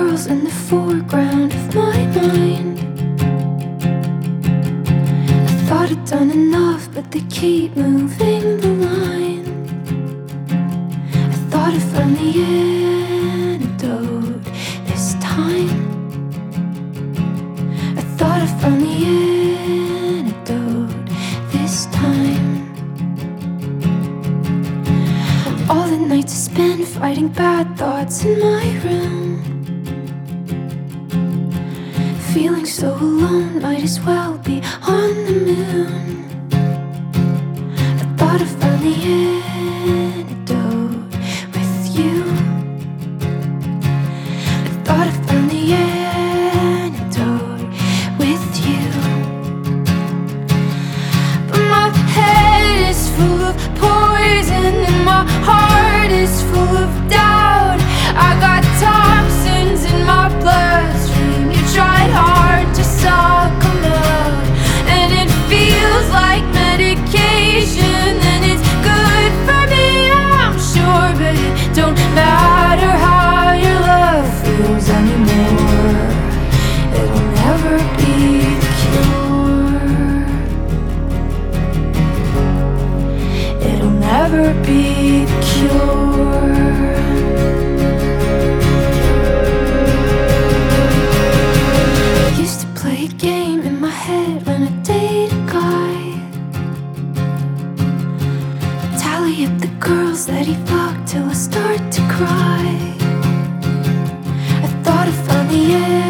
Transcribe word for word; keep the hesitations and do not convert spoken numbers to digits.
girls in the foreground of my mind. I thought I'd done enough, but they keep moving the line. I thought I found the antidote this time. I thought I found the antidote this time. All the nights I spent fighting bad thoughts in my room, feeling so alone, might as well be on the moon. I thought I found the antidote with you. I thought I found the antidote with you. But my head is full of poison and my heart is full of doubt. I got toxins in my bloodstream. You tried hard to suck them out, and it feels like medication, and it's good for me, I'm sure, but it don't matter how your love feels anymore. It'll never be the cure. It'll never be the cure. Play a game in my head when I date a guy. Tally up the girls that he fucked till I start to cry. I thought I found the end.